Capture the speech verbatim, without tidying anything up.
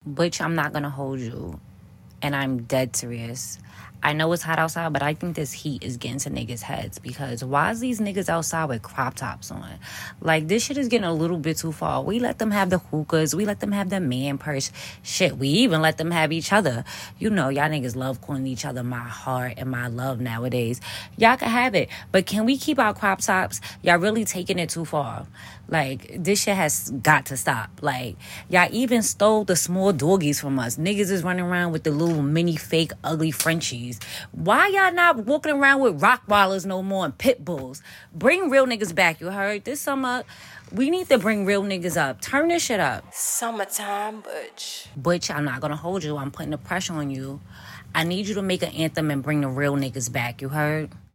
Bitch, I'm not gonna hold you. And I'm dead serious. I know it's hot outside, but I think this heat is getting to niggas' heads because why is these niggas outside with crop tops on? Like, this shit is getting a little bit too far. We let them have the hookahs. We let them have the man purse. Shit, we even let them have each other. You know, y'all niggas love calling each other my heart and my love nowadays. Y'all can have it. But can we keep our crop tops? Y'all really taking it too far. Like, this shit has got to stop. Like, y'all even stole the small doggies from us. Niggas is running around with the little mini fake ugly Frenchies. Why y'all not walking around with Rottweilers no more and pit bulls? Bring real niggas back, you heard? This summer, we need to bring real niggas up. Turn this shit up. Summertime, Butch. Butch, I'm not gonna hold you. I'm putting the pressure on you. I need you to make an anthem and bring the real niggas back, you heard?